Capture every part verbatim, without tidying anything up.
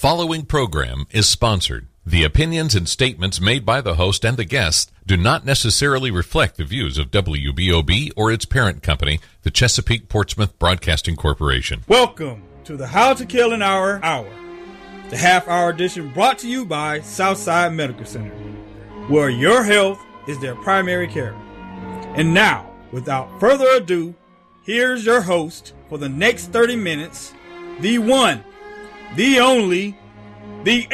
following program is sponsored. The opinions and statements made by the host and the guests do not necessarily reflect the views of W B O B or its parent company, the Chesapeake Portsmouth Broadcasting Corporation. Welcome to the How to Kill an Hour Hour, the half-hour edition brought to you by Southside Medical Center, where your health is their primary care. And now, without further ado, here's your host for the next thirty minutes, the one, the only, the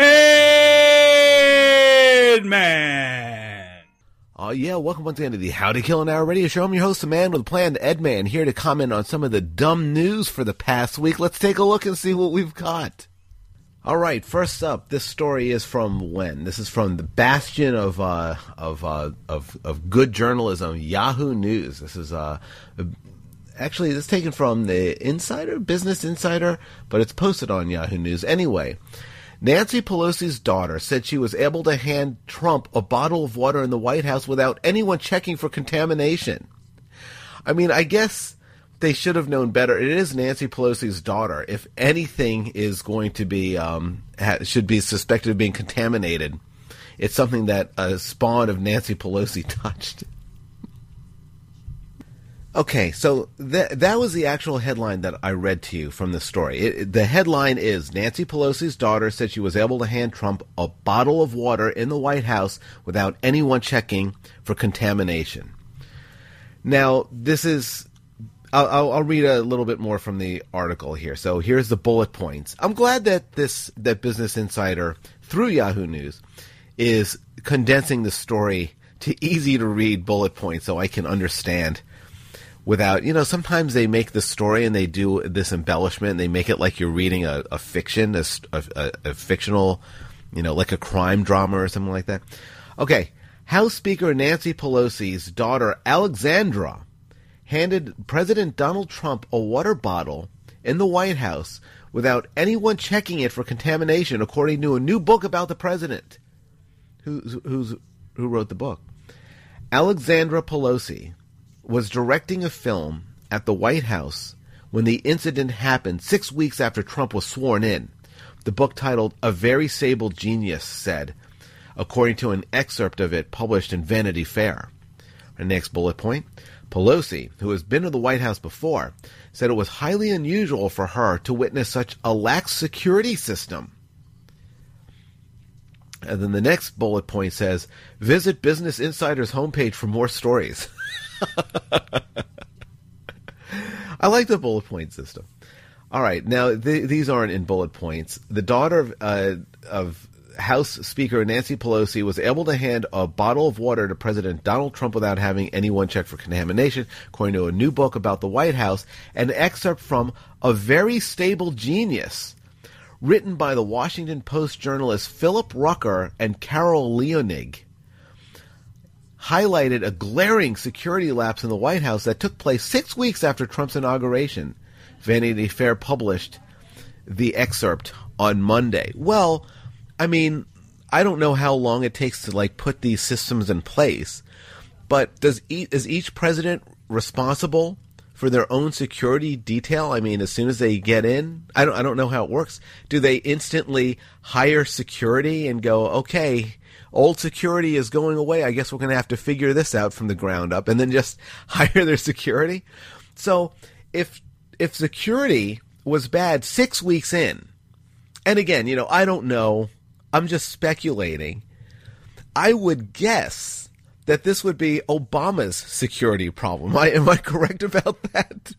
Ed Man. Oh yeah, welcome once again to the How to Kill an Hour radio show. I'm your host, the man with a plan, Ed Man, here to comment on some of the dumb news for the past week. Let's take a look and see what we've got. All right, first up, this story is from when? This is from the bastion of uh, of, uh, of of good journalism, Yahoo News. This is uh, actually this is taken from the Insider, Business Insider, but it's posted on Yahoo News anyway. Nancy Pelosi's daughter said she was able to hand Trump a bottle of water in the White House without anyone checking for contamination. I mean, I guess they should have known better. It is Nancy Pelosi's daughter. If anything is going to be, um, ha- should be suspected of being contaminated, it's something that a spawn of Nancy Pelosi touched. Okay, so that that was the actual headline that I read to you from the story. It, the headline is, Nancy Pelosi's daughter said she was able to hand Trump a bottle of water in the White House without anyone checking for contamination. Now, this is... I'll, I'll read a little bit more from the article here. So here's the bullet points. I'm glad that this that Business Insider, through Yahoo News, is condensing the story to easy-to-read bullet points so I can understand without, you know, sometimes they make the story and they do this embellishment and they make it like you're reading a, a fiction, a, a, a fictional, you know, like a crime drama or something like that. Okay, House Speaker Nancy Pelosi's daughter, Alexandra, handed President Donald Trump a water bottle in the White House without anyone checking it for contamination, according to a new book about the president. Who's, who's, who wrote the book? Alexandra Pelosi was directing a film at the White House when the incident happened six weeks after Trump was sworn in. The book, titled A Very Sable Genius, said, according to an excerpt of it published in Vanity Fair. Our next bullet point, Pelosi, who has been to the White House before, said it was highly unusual for her to witness such a lax security system. And then the next bullet point says, visit Business Insider's homepage for more stories. I like the bullet point system. All right, now th- these aren't in bullet points. The daughter of, uh, of House Speaker Nancy Pelosi was able to hand a bottle of water to President Donald Trump without having anyone check for contamination, according to a new book about the White House, an excerpt from A Very Stable Genius, written by the Washington Post journalists Philip Rucker and Carol Leonig, highlighted a glaring security lapse in the White House that took place six weeks after Trump's inauguration. Vanity Fair published the excerpt on Monday. Well, I mean, I don't know how long it takes to, like, put these systems in place, but does each, is each president responsible for their own security detail? I mean, as soon as they get in, I don't, I don't know how it works. Do they instantly hire security and go, okay, old security is going away, I guess we're going to have to figure this out from the ground up, and then just hire their security? So if if security was bad six weeks in, and again, you know, I don't know, I'm just speculating, I would guess that this would be Obama's security problem. Am I, am I correct about that?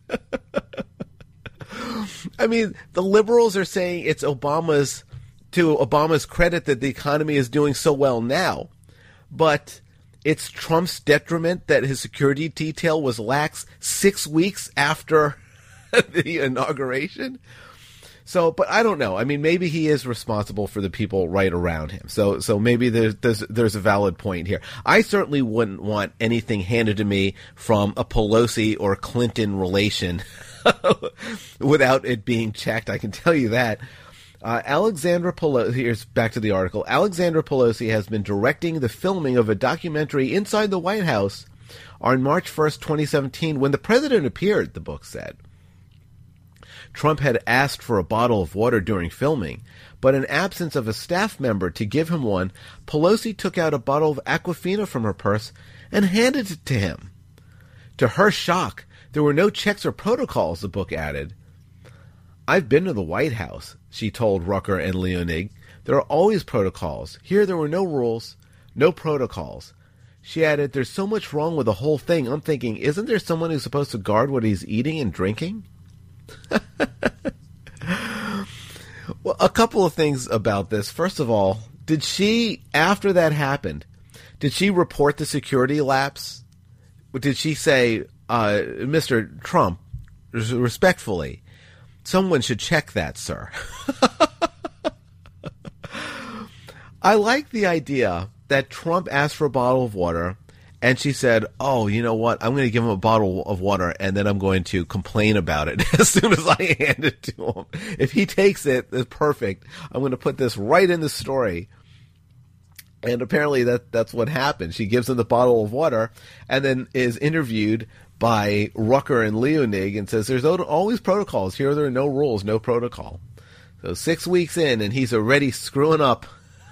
I mean, the liberals are saying it's Obama's, to Obama's credit, that the economy is doing so well now, but it's Trump's detriment that his security detail was lax six weeks after the inauguration. So, but I don't know. I mean, maybe he is responsible for the people right around him. So, so maybe there's, there's, there's a valid point here. I certainly wouldn't want anything handed to me from a Pelosi or Clinton relation without it being checked. I can tell you that. Uh, Alexandra Pelosi, here's back to the article. Alexandra Pelosi has been directing the filming of a documentary inside the White House on March first, twenty seventeen, when the president appeared, the book said. Trump had asked for a bottle of water during filming, but in absence of a staff member to give him one, Pelosi took out a bottle of Aquafina from her purse and handed it to him. To her shock, there were no checks or protocols, the book added. I've been to the White House, she told Rucker and Leonig. There are always protocols. Here there were no rules, no protocols. She added, there's so much wrong with the whole thing. I'm thinking, isn't there someone who's supposed to guard what he's eating and drinking? Well, a couple of things about this. First of all, did she, after that happened, did she report the security lapse? Did she say, uh, Mister Trump, respectfully, someone should check that, sir? I like the idea that Trump asked for a bottle of water, and she said, oh, you know what, I'm going to give him a bottle of water, and then I'm going to complain about it as soon as I hand it to him. If he takes it, it's perfect. I'm going to put this right in the story. And apparently that that's what happened. She gives him the bottle of water, and then is interviewed by Rucker and Leonig and says, there's always protocols. Here there are no rules, no protocol. So six weeks in, and he's already screwing up.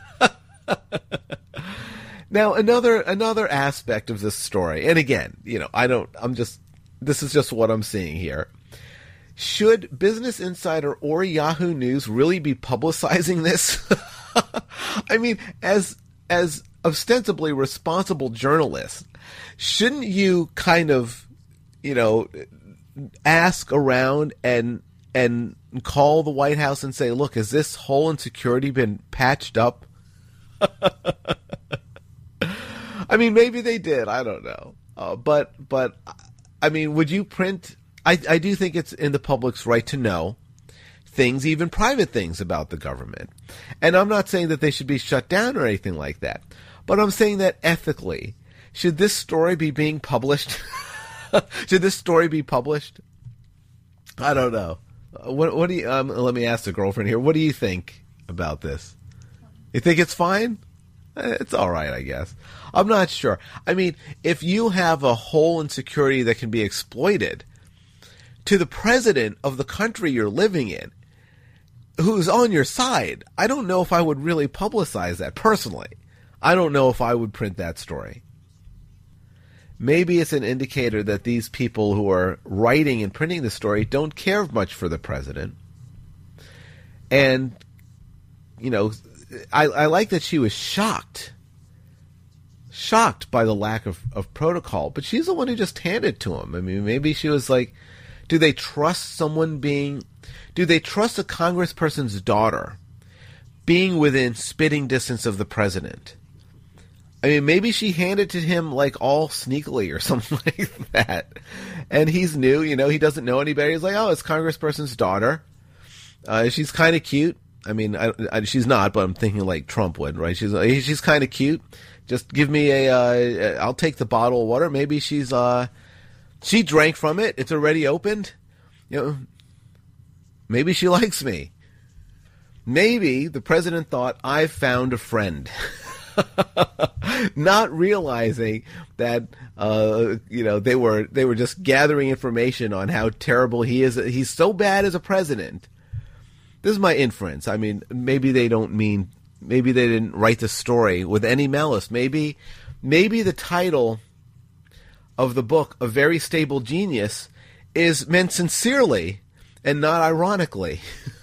Now, another another aspect of this story, and again, you know, I don't, I'm just, this is just what I'm seeing here. Should Business Insider or Yahoo News really be publicizing this? I mean, as as ostensibly responsible journalists, shouldn't you kind of, you know, ask around and and call the White House and say, look, has this whole insecurity been patched up? I mean, maybe they did. I don't know. Uh, but, but I mean, would you print... I, I do think it's in the public's right to know things, even private things about the government. And I'm not saying that they should be shut down or anything like that. But I'm saying that ethically, should this story be being published? Should this story be published? I don't know. What, what do you... Um, let me ask the girlfriend here. What do you think about this? You think it's fine? It's all right, I guess. I'm not sure. I mean, if you have a hole in security that can be exploited to the president of the country you're living in, who's on your side, I don't know if I would really publicize that personally. I don't know if I would print that story. Maybe it's an indicator that these people who are writing and printing the story don't care much for the president. And, you know... I, I like that she was shocked, shocked by the lack of, of protocol, but she's the one who just handed it to him. I mean, maybe she was like, do they trust someone being, do they trust a congressperson's daughter being within spitting distance of the president? I mean, maybe she handed it to him like all sneakily or something like that. And he's new, you know, he doesn't know anybody. He's like, oh, it's congressperson's daughter. Uh, she's kind of cute. I mean, I, I, she's not, but I'm thinking like Trump would, right? She's she's kind of cute. Just give me a, uh, I'll take the bottle of water. Maybe she's, uh, she drank from it. It's already opened. You know, maybe she likes me. Maybe the president thought, I've found a friend. Not realizing that, uh, you know, they were, they were just gathering information on how terrible he is. He's so bad as a president. This is my inference. I mean, maybe they don't mean, maybe they didn't write the story with any malice. Maybe, maybe the title of the book, A Very Stable Genius, is meant sincerely and not ironically.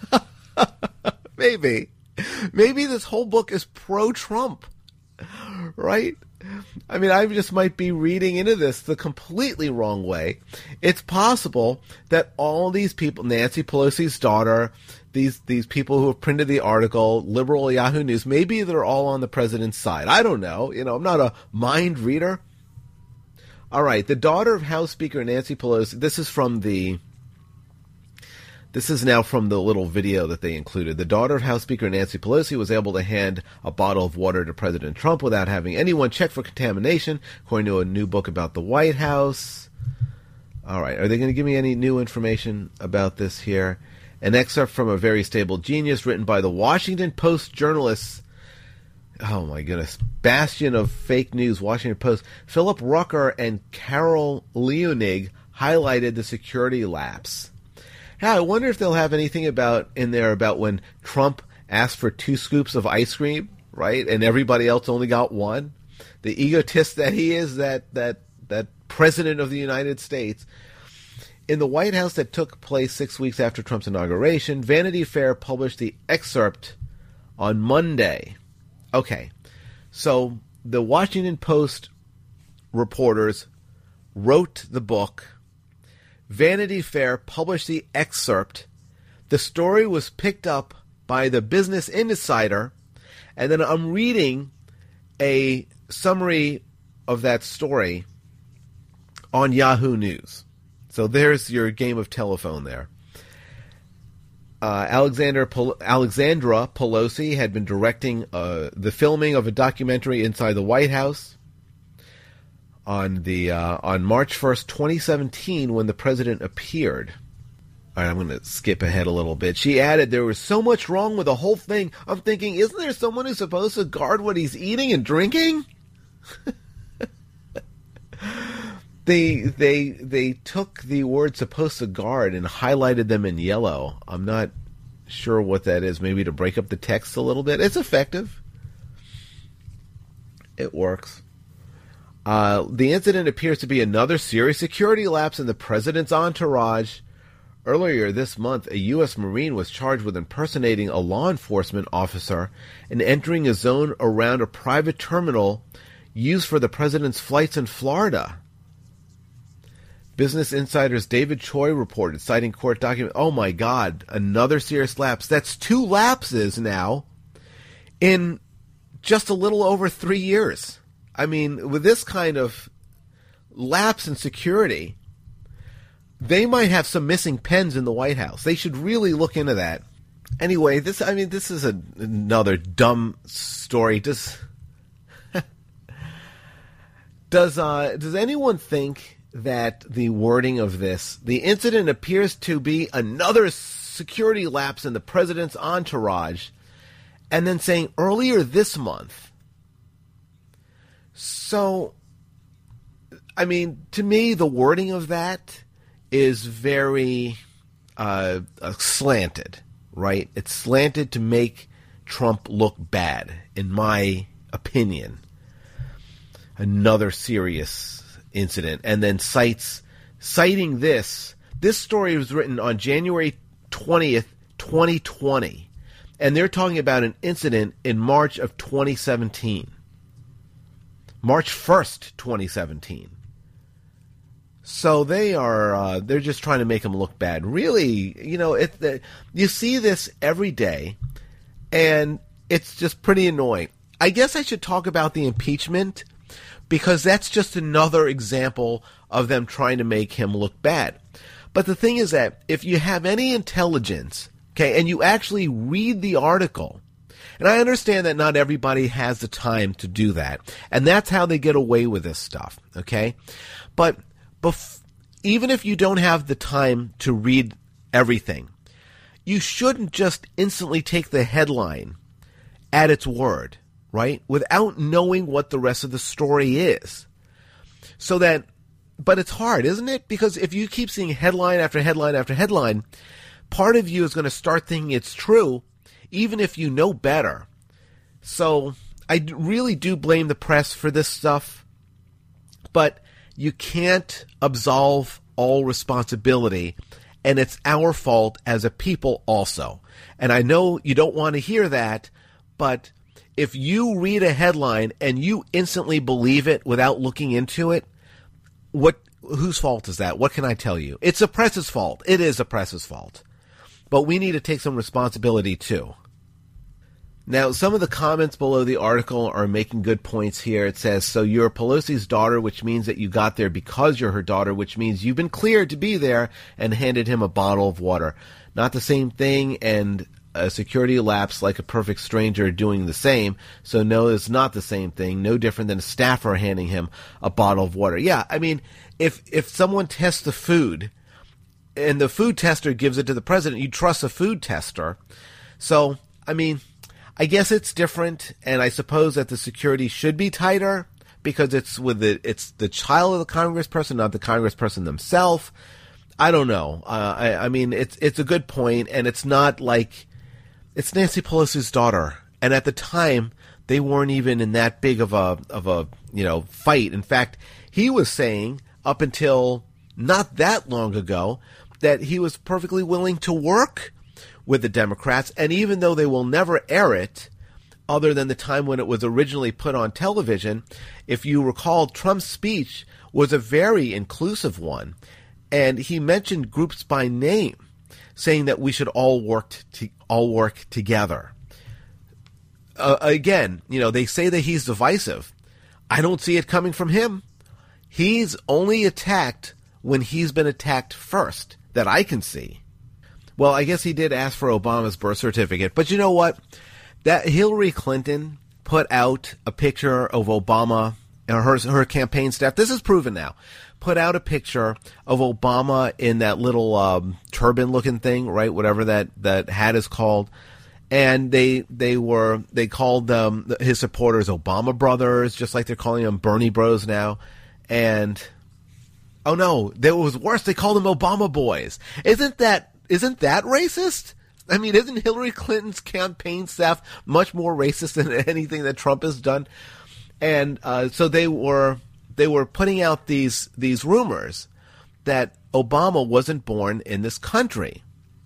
Maybe. Maybe this whole book is pro-Trump, right? I mean, I just might be reading into this the completely wrong way. It's possible that all these people, Nancy Pelosi's daughter, these these people who have printed the article, liberal Yahoo News, maybe they're all on the president's side. I don't know. You know, I'm not a mind reader. All right, the daughter of House Speaker Nancy Pelosi, this is from the, this is now from the little video that they included. The daughter of House Speaker Nancy Pelosi was able to hand a bottle of water to President Trump without having anyone check for contamination, according to a new book about the White House. All right, are they going to give me any new information about this here? An excerpt from A Very Stable Genius, written by the Washington Post journalists. Oh my goodness. Bastion of fake news, Washington Post. Philip Rucker and Carol Leonig highlighted the security lapse. Yeah, I wonder if they'll have anything about in there about when Trump asked for two scoops of ice cream, right? And everybody else only got one. The egotist that he is, that that that president of the United States. In the White House that took place six weeks after Trump's inauguration, Vanity Fair published the excerpt on Monday. Okay, so the Washington Post reporters wrote the book. Vanity Fair published the excerpt. The story was picked up by the Business Insider, and then I'm reading a summary of that story on Yahoo News. So there's your game of telephone there. Uh, Alexander Pol- Alexandra Pelosi had been directing uh, the filming of a documentary inside the White House on the uh, on March first, twenty seventeen, when the president appeared. All right, I'm going to skip ahead a little bit. She added, there was so much wrong with the whole thing. I'm thinking, isn't there someone who's supposed to guard what he's eating and drinking? They they they took the word supposed to guard and highlighted them in yellow. I'm not sure what that is. Maybe to break up the text a little bit. It's effective. It works. Uh, the incident appears to be another serious security lapse in the president's entourage. Earlier this month, a U S Marine was charged with impersonating a law enforcement officer and entering a zone around a private terminal used for the president's flights in Florida. Business Insider's David Choi reported, citing court documents. Oh my God, another serious lapse. That's two lapses now in just a little over three years. I mean, with this kind of lapse in security, they might have some missing pens in the White House. They should really look into that. Anyway, this, I mean, this is a, another dumb story. Does, does, uh, does anyone think that the wording of this, the incident appears to be another security lapse in the president's entourage, and then saying earlier this month? So, I mean, to me, the wording of that is very uh, uh, slanted, right? It's slanted to make Trump look bad, in my opinion. Another serious incident, and then cites citing this. This story was written on January twentieth, twenty twenty, and they're talking about an incident in March of twenty seventeen. March first, twenty seventeen. So they are uh, they're just trying to make him look bad. Really, you know, it the, you see this every day, and it's just pretty annoying. I guess I should talk about the impeachment, because that's just another example of them trying to make him look bad. But the thing is that if you have any intelligence, okay, and you actually read the article, and I understand that not everybody has the time to do that, and that's how they get away with this stuff, okay? But bef- even if you don't have the time to read everything, you shouldn't just instantly take the headline at its word, right? Without knowing what the rest of the story is. So that, but it's hard, isn't it? Because if you keep seeing headline after headline after headline, part of you is going to start thinking it's true, even if you know better. So I really do blame the press for this stuff, but you can't absolve all responsibility, and it's our fault as a people also. And I know you don't want to hear that, but if you read a headline and you instantly believe it without looking into it, what? Whose fault is that? What can I tell you? It's the press's fault. It is the press's fault. But we need to take some responsibility too. Now, some of the comments below the article are making good points here. It says, so you're Pelosi's daughter, which means that you got there because you're her daughter, which means you've been cleared to be there, and handed him a bottle of water. Not the same thing, and a security lapse like a perfect stranger doing the same. So no, it's not the same thing. No different than a staffer handing him a bottle of water. Yeah, I mean, if if someone tests the food and the food tester gives it to the president, you trust a food tester. So, I mean, I guess it's different, and I suppose that the security should be tighter because it's with the it's the child of the congressperson, not the congressperson themselves. I don't know. Uh, I, I mean, it's it's a good point, and it's not like it's Nancy Pelosi's daughter, and at the time they weren't even in that big of a of a you know fight. In fact, he was saying up until not that long ago that he was perfectly willing to work with the Democrats, and even though they will never air it, other than the time when it was originally put on television, if you recall, Trump's speech was a very inclusive one, and he mentioned groups by name, saying that we should all work to, all work together. Uh, again, you know, they say that he's divisive. I don't see it coming from him. He's only attacked when he's been attacked first, that I can see. Well, I guess he did ask for Obama's birth certificate, but you know what? That Hillary Clinton put out a picture of Obama and her her campaign staff. This is proven now. Put out a picture of Obama in that little um, turban-looking thing, right? Whatever that, that hat is called. And they they were they called um, his supporters Obama brothers, just like they're calling them Bernie Bros now. And oh no, it was worse. They called them Obama boys. Isn't that isn't that racist? I mean, isn't Hillary Clinton's campaign staff much more racist than anything that Trump has done? And uh, so they were they were putting out these these rumors that Obama wasn't born in this country.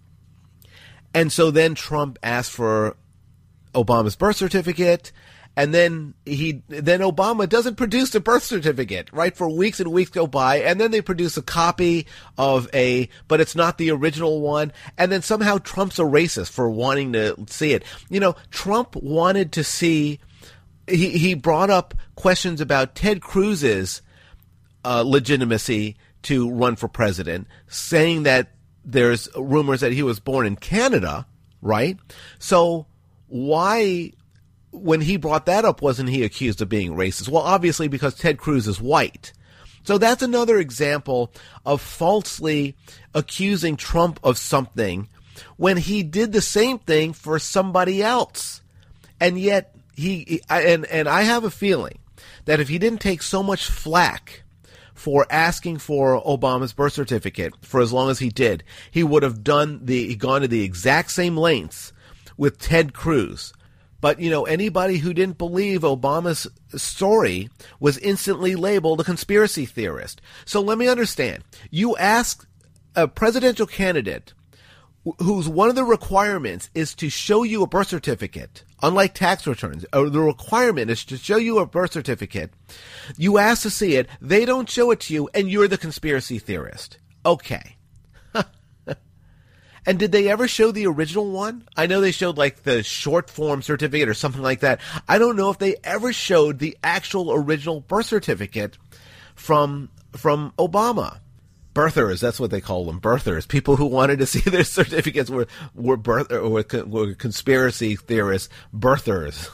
And so then Trump asked for Obama's birth certificate, and then he then Obama doesn't produce the birth certificate, right? For weeks and weeks go by, and then they produce a copy of a, but it's not the original one, and then somehow Trump's a racist for wanting to see it. You know, Trump wanted to see, he, he brought up questions about Ted Cruz's uh, legitimacy to run for president, saying that there's rumors that he was born in Canada, right? So why, when he brought that up, wasn't he accused of being racist? Well, obviously because Ted Cruz is white. So that's another example of falsely accusing Trump of something when he did the same thing for somebody else. And yet he, and, and I have a feeling that if he didn't take so much flack for asking for Obama's birth certificate for as long as he did, he would have done the gone to the exact same lengths with Ted Cruz. But, you know, anybody who didn't believe Obama's story was instantly labeled a conspiracy theorist. So let me understand. You ask a presidential candidate whose one of the requirements is to show you a birth certificate, unlike tax returns, or the requirement is to show you a birth certificate. You ask to see it, they don't show it to you, and you're the conspiracy theorist. Okay. And did they ever show the original one? I know they showed like the short form certificate or something like that. I don't know if they ever showed the actual original birth certificate from from Obama. Birthers, that's what they call them, birthers. People who wanted to see their certificates were were birth or were, were conspiracy theorists, birthers.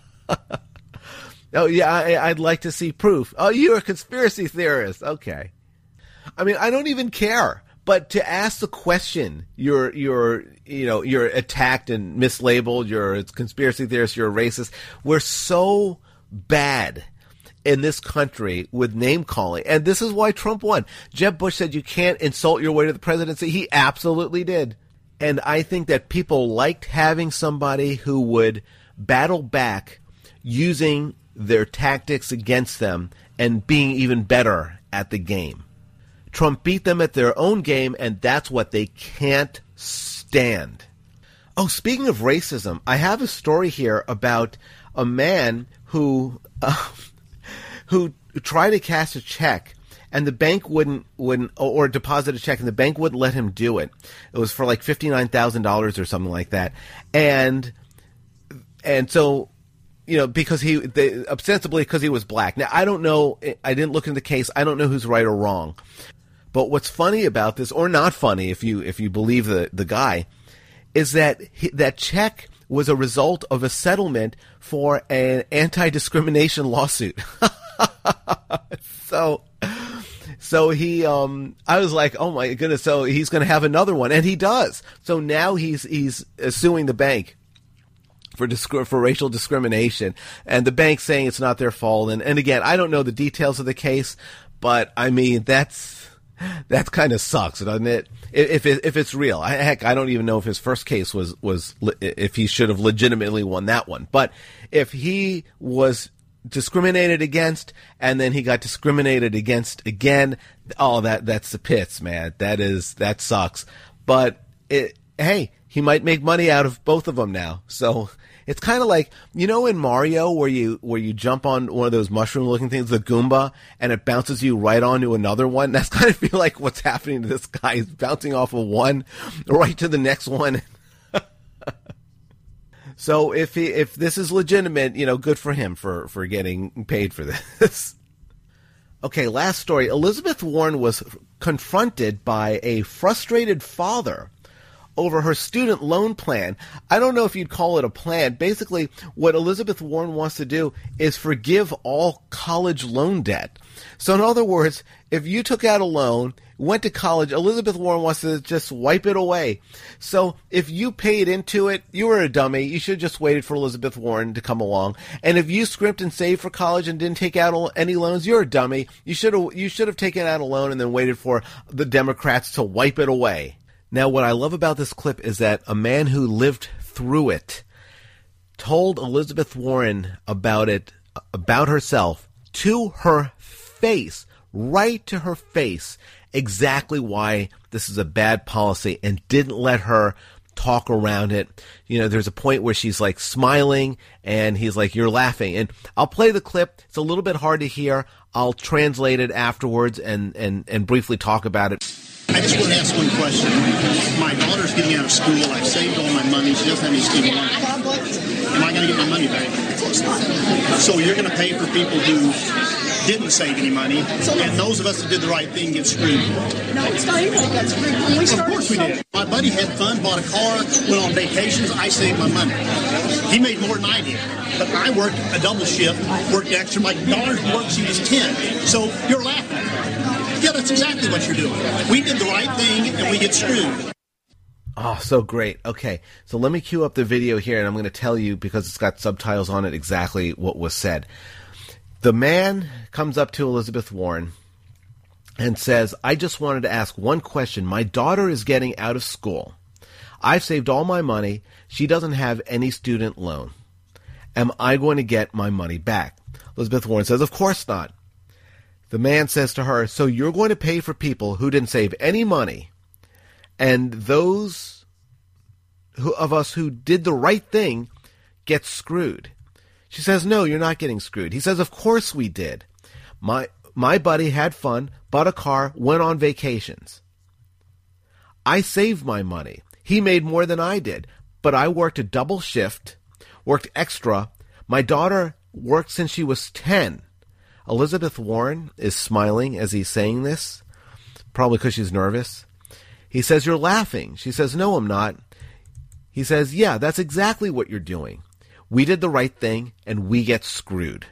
Oh yeah, I, I'd like to see proof. Oh, you're a conspiracy theorist. Okay. I mean, I don't even care. But to ask the question, you're you're you know you're attacked and mislabeled. You're a conspiracy theorist. You're a racist. We're so bad in this country with name calling, and this is why Trump won. Jeb Bush said you can't insult your way to the presidency. He absolutely did, and I think that people liked having somebody who would battle back using their tactics against them and being even better at the game. Trump beat them at their own game, and that's what they can't stand. Oh, speaking of racism, I have a story here about a man who uh, who tried to cash a check, and the bank wouldn't wouldn't or deposit a check, and the bank wouldn't let him do it. It was for like fifty-nine thousand dollars or something like that, and and so. You know, because he, they, ostensibly because he was black. Now, I don't know, I didn't look into the case, I don't know who's right or wrong. But what's funny about this, or not funny if you if you believe the, the guy, is that he, that check was a result of a settlement for an anti-discrimination lawsuit. so, so he, um, I was like, oh my goodness, so he's going to have another one, and he does. So now he's he's suing the bank for disc- for racial discrimination, and the bank saying it's not their fault. And, and again, I don't know the details of the case, but I mean, that's that kind of sucks, doesn't it? If it, if it's real, I, heck, I don't even know if his first case was was if he should have legitimately won that one. But if he was discriminated against and then he got discriminated against again, oh, that that's the pits, man. That is that sucks. But it, hey, he might make money out of both of them now. So it's kind of like, you know, in Mario where you where you jump on one of those mushroom-looking things, the Goomba, and it bounces you right onto another one. That's kind of feel like what's happening to this guy. He's bouncing off of one right to the next one. So if he if this is legitimate, you know, good for him for, for getting paid for this. Okay, last story. Elizabeth Warren was confronted by a frustrated father over her student loan plan. I don't know if you'd call it a plan. Basically, what Elizabeth Warren wants to do is forgive all college loan debt. So in other words, if you took out a loan, went to college, Elizabeth Warren wants to just wipe it away. So if you paid into it, you were a dummy. You should have just waited for Elizabeth Warren to come along. And if you scrimped and saved for college and didn't take out any loans, you're a dummy. You should have you should have taken out a loan and then waited for the Democrats to wipe it away. Now, what I love about this clip is that a man who lived through it told Elizabeth Warren about it, about herself, to her face, right to her face, exactly why this is a bad policy, and didn't let her talk around it. You know, there's a point where she's like smiling and he's like, you're laughing. And I'll play the clip. It's a little bit hard to hear. I'll translate it afterwards and, and, and briefly talk about it. I just want to ask one question. My daughter's getting out of school. I've saved all my money. She doesn't have any student loans. Am I going to get my money back? Of course not. So you're going to pay for people who didn't save any money, and those of us that did the right thing get screwed. No, it's not even like that's screwed. When we started, of course we did. My buddy had fun, bought a car, went on vacations. I saved my money. He made more than I did. But I worked a double shift, worked extra. My daughter's worksheet is ten. So you're laughing. Yeah, that's exactly what you're doing. We did the right thing, and we get screwed. Oh, so great. Okay, so let me cue up the video here, and I'm going to tell you, because it's got subtitles on it, exactly what was said. The man comes up to Elizabeth Warren and says, I just wanted to ask one question. My daughter is getting out of school. I've saved all my money. She doesn't have any student loan. Am I going to get my money back? Elizabeth Warren says, of course not. The man says to her, so you're going to pay for people who didn't save any money, and those who, of us who did the right thing get screwed. She says, no, you're not getting screwed. He says, of course we did. My my buddy had fun, bought a car, went on vacations. I saved my money. He made more than I did, but I worked a double shift, worked extra. My daughter worked since she was ten. Elizabeth Warren is smiling as he's saying this, probably because she's nervous. He says, you're laughing. She says, no, I'm not. He says, yeah, that's exactly what you're doing. We did the right thing, and we get screwed.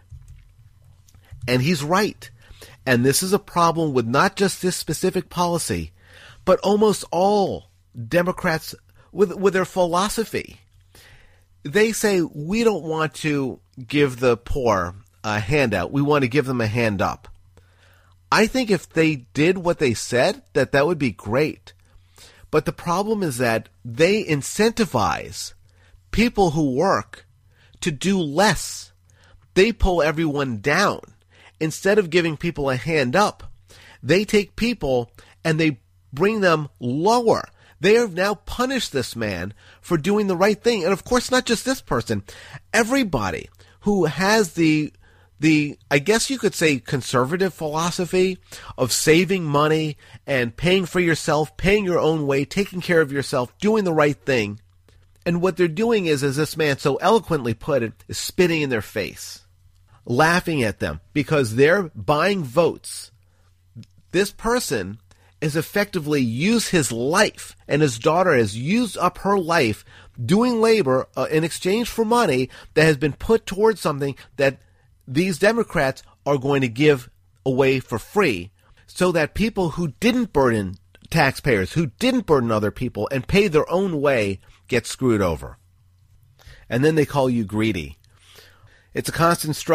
And he's right. And this is a problem with not just this specific policy, but almost all Democrats with with their philosophy. They say, we don't want to give the poor a handout. We want to give them a hand up. I think if they did what they said, that that would be great. But the problem is that they incentivize people who work to do less. They pull everyone down. Instead of giving people a hand up, they take people and they bring them lower. They have now punished this man for doing the right thing. And of course, not just this person. Everybody who has the the, I guess you could say, conservative philosophy of saving money and paying for yourself, paying your own way, taking care of yourself, doing the right thing. And what they're doing is, as this man so eloquently put it, is spitting in their face, laughing at them because they're buying votes. This person has effectively used his life, and his daughter has used up her life doing labor uh, in exchange for money that has been put towards something that these Democrats are going to give away for free, so that people who didn't burden taxpayers, who didn't burden other people and pay their own way, get screwed over. And then they call you greedy. It's a constant struggle.